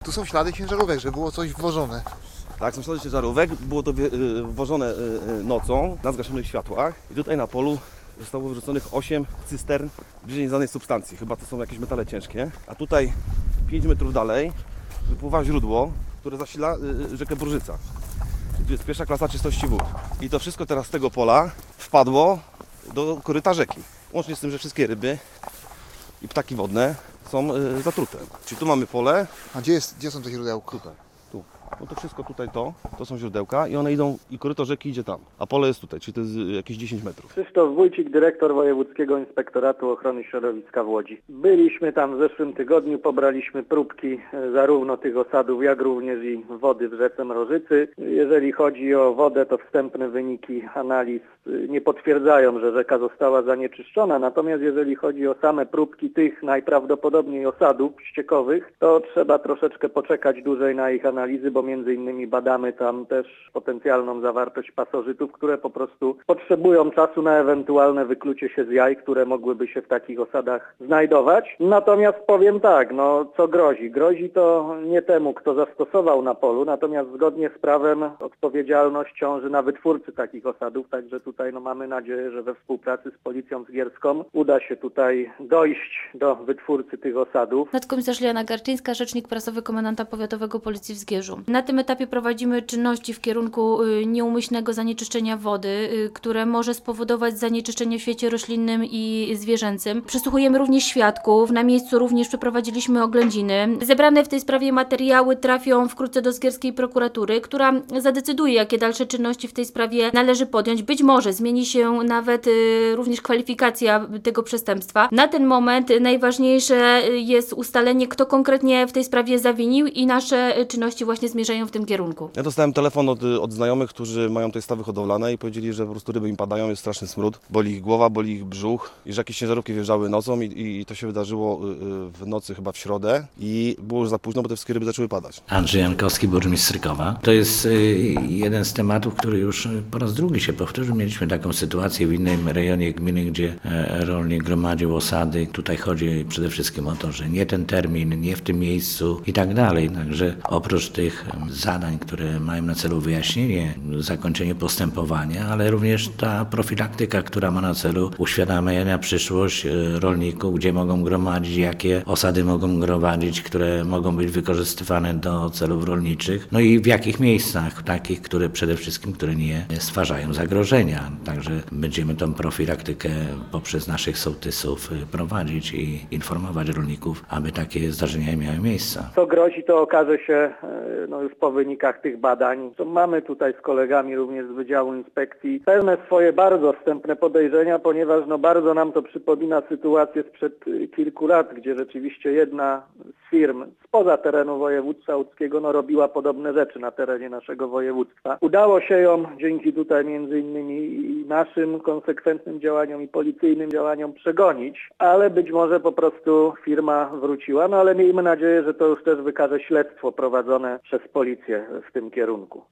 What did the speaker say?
Tu są ślady ciężarówek, że było coś wwożone. Tak, są ślady ciężarówek, było to wwożone nocą na zgaszonych światłach i tutaj na polu zostało wyrzuconych 8 cystern bliżej nieznanej substancji. Chyba to są jakieś metale ciężkie. A tutaj 5 metrów dalej wypływa źródło, które zasila rzekę Brżyca. To jest pierwsza klasa czystości wód. I to wszystko teraz z tego pola wpadło do koryta rzeki. Łącznie z tym, że wszystkie ryby i ptaki wodne są zatrute. Czyli tu mamy pole. A gdzie są te źródełka? Tutaj, tu. No to wszystko tutaj to są źródełka i one idą, i koryto rzeki idzie tam. A pole jest tutaj, czyli to jest jakieś 10 metrów. Krzysztof Wójcik, dyrektor Wojewódzkiego Inspektoratu Ochrony Środowiska w Łodzi. Byliśmy tam w zeszłym tygodniu, pobraliśmy próbki zarówno tych osadów, jak również i wody w rzece Mrożycy. Jeżeli chodzi o wodę, to wstępne wyniki analiz nie potwierdzają, że rzeka została zanieczyszczona. Natomiast jeżeli chodzi o same próbki tych najprawdopodobniej osadów ściekowych, to trzeba troszeczkę poczekać dłużej na ich analizy, bo między innymi badamy tam też potencjalną zawartość pasożytów, które po prostu potrzebują czasu na ewentualne wyklucie się z jaj, które mogłyby się w takich osadach znajdować. Natomiast powiem tak, co grozi? Grozi to nie temu, kto zastosował na polu, natomiast zgodnie z prawem odpowiedzialność ciąży na wytwórcy takich osadów, także tutaj mamy nadzieję, że we współpracy z Policją Zgierską uda się tutaj dojść do wytwórcy tych osadów. Nadkomisarz Liana Garczyńska, rzecznik prasowy komendanta powiatowego Policji w Zgierzu. Na tym etapie prowadzimy czynności w kierunku nieumyślnego zanieczyszczenia wody, które może spowodować zanieczyszczenie w świecie roślinnym i zwierzęcym. Przesłuchujemy również świadków, na miejscu również przeprowadziliśmy oględziny. Zebrane w tej sprawie materiały trafią wkrótce do zgierskiej prokuratury, która zadecyduje, jakie dalsze czynności w tej sprawie należy podjąć. Być może zmieni się nawet również kwalifikacja tego przestępstwa. Na ten moment najważniejsze jest ustalenie, kto konkretnie w tej sprawie zawinił i nasze czynności właśnie zmierzają w tym kierunku. Ja dostałem telefon od znajomych, którzy mają tutaj stawy hodowlane i powiedzieli, że po prostu ryby im padają, jest straszny smród, boli ich głowa, boli ich brzuch i że jakieś ciężarówki wjeżdżały nocą i to się wydarzyło w nocy chyba w środę i było już za późno, bo te wszystkie ryby zaczęły padać. Andrzej Jankowski, burmistrz Strykowa. To jest jeden z tematów, który już po raz drugi się powtórzył. Mieliśmy taką sytuację w innym rejonie gminy, gdzie rolnik gromadził osady. Tutaj chodzi przede wszystkim o to, że nie ten termin, nie w tym miejscu i tak dalej. Także oprócz tych zadań, które mają na celu wyjaśnienie, zakończenie postępowania, ale również ta profilaktyka, która ma na celu uświadamianie na przyszłość rolników, gdzie mogą gromadzić, jakie osady mogą gromadzić, które mogą być wykorzystywane do celów rolniczych, no i w jakich miejscach, takich, które przede wszystkim, które nie stwarzają zagrożenia. Także będziemy tą profilaktykę poprzez naszych sołtysów prowadzić i informować rolników, aby takie zdarzenia miały miejsce. Co grozi, to okaże się już po wynikach tych badań. To mamy tutaj z kolegami również z Wydziału Inspekcji pewne swoje bardzo wstępne podejrzenia, ponieważ bardzo nam to przypomina sytuację sprzed kilku lat, gdzie rzeczywiście jedna z firm spoza terenu województwa łódzkiego robiła podobne rzeczy na terenie naszego województwa. Udało się ją dzięki tutaj między innymi naszym konsekwentnym działaniom i policyjnym działaniom przegonić, ale być może po prostu firma wróciła, ale miejmy nadzieję, że to już też wykaże śledztwo prowadzone przez policję w tym kierunku.